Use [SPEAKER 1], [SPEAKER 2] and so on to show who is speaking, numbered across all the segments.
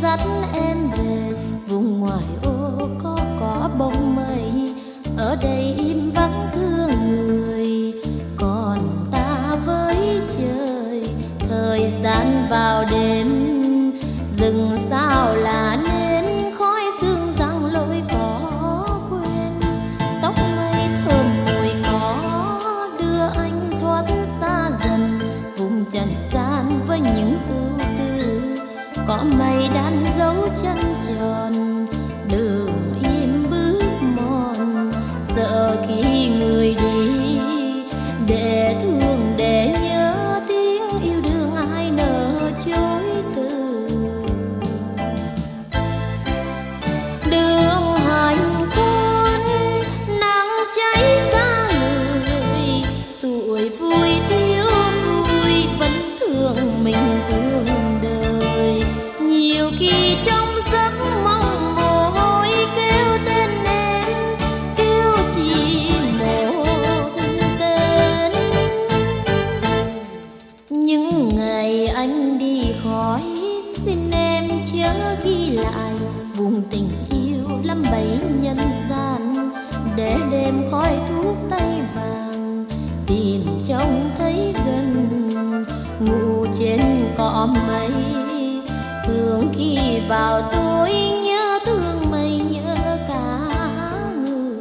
[SPEAKER 1] dắt em về vùng ngoại ô có bóng mây. Ở đây im vắng thương người, còn ta với trời. Thời gian vào đêm, rừng sao là nên khói sương răng lối có quên. Tóc mây thơm mùi có đưa anh thoát xa dần vùng trần gian với những ưu tư. Có mây đan dấu chân tròn, đường im bước mòn. Sợ khi người đi để thương để nhớ tiếng yêu đương ai nỡ chối từ. Đường hành quân nắng cháy ra người, tuổi vui thiếu vui vẫn thương mình thương đời. Nhiều khi trong giấc mong mồ hôi kêu tên em, kêu chỉ một tên. Những ngày anh đi khỏi, xin em chớ ghi lại vùng tình yêu lắm bấy nhân gian. Để đêm khói thuốc tay vàng tìm trông thấy gần, ngủ trên cỏ mây. Thương khi vào tối nhớ thương mây nhớ cả người.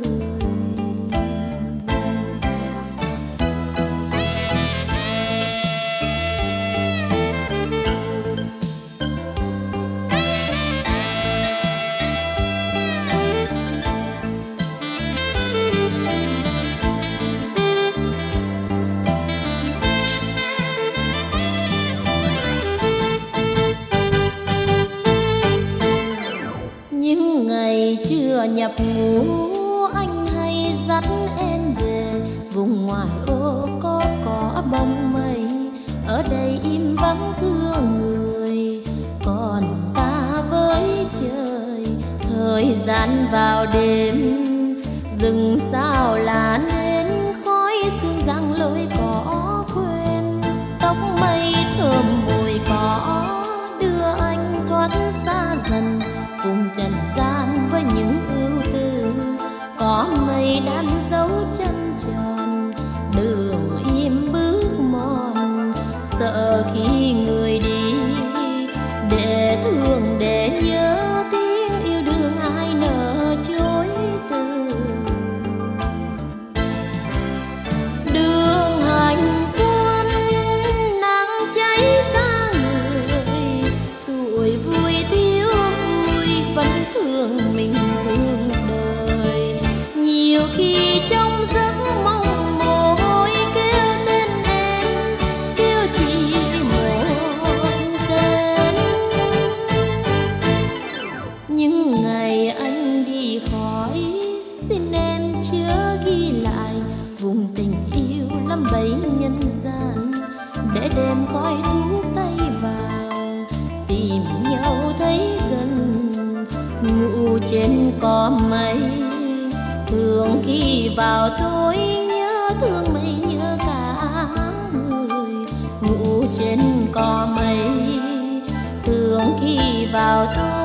[SPEAKER 1] Những ngày chưa nhập ngũ, anh hay dắt em về vùng ngoại ô có bóng mây. Ở đây im vắng thương người, còn ta với trời. Thời gian vào đêm, rừng sao là nên khói sương răng lối có quên. Tóc mây thơm mùi có đưa anh thoát xa dần vùng trần gian với những ưu tư. Có mây đan dấu chân tròn, đường im bước mòn. Sợ khi người đi để thương để nhớ tiếng yêu đương ai nỡ chối từ. Đường hành quân nắng cháy ra người, tuổi vui thiếu vui vẫn thương mình thương đời. Nhiều khi trong giấc mong mồ hôi kêu tên em, kêu chỉ một tên. Những ngày anh đi khỏi, xin em chớ ghi lại vùng tình yêu lắm bấy nhân gian. Để đêm khói thuốc tay vào tìm nhau thấy gần, ngủ trên cỏ mây. Thường khi vào tối nhớ thương mây nhớ cả người, ngủ trên cỏ mây. Thường khi vào tối